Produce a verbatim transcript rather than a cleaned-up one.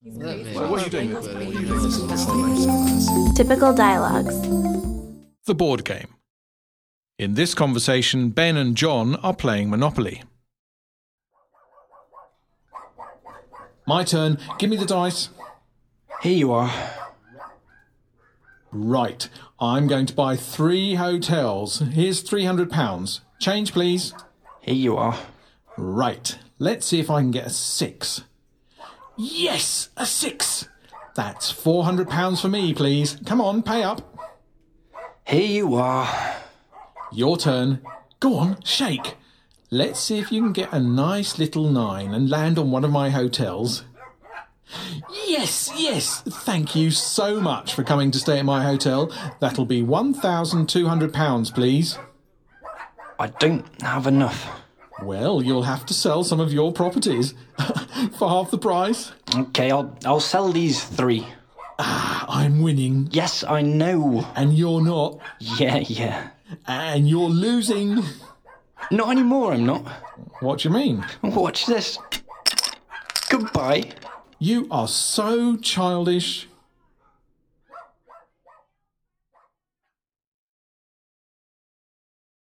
So what are you doing? What are you doing? Typical dialogues. The board game. In this conversation, Ben and John are playing Monopoly. My turn. Give me the dice. Here you are. Right. I'm going to buy three hotels. Here's three hundred pounds. Change, please. Here you are. Right. Let's see if I can get a six. Yes, a six. That's four hundred pounds for me, please. Come on, pay up. Here you are. Your turn. Go on, shake. Let's see if you can get a nice little nine and land on one of my hotels. Yes, yes. Thank you so much for coming to stay at my hotel. That'll be one thousand two hundred pounds, please. I don't have enough. Well, you'll have to sell some of your properties for half the price. Okay, I'll I'll sell these three. Ah, I'm winning. Yes, I know. And you're not. Yeah, yeah. And you're losing. Not anymore, I'm not. What do you mean? Watch this. Goodbye. You are so childish.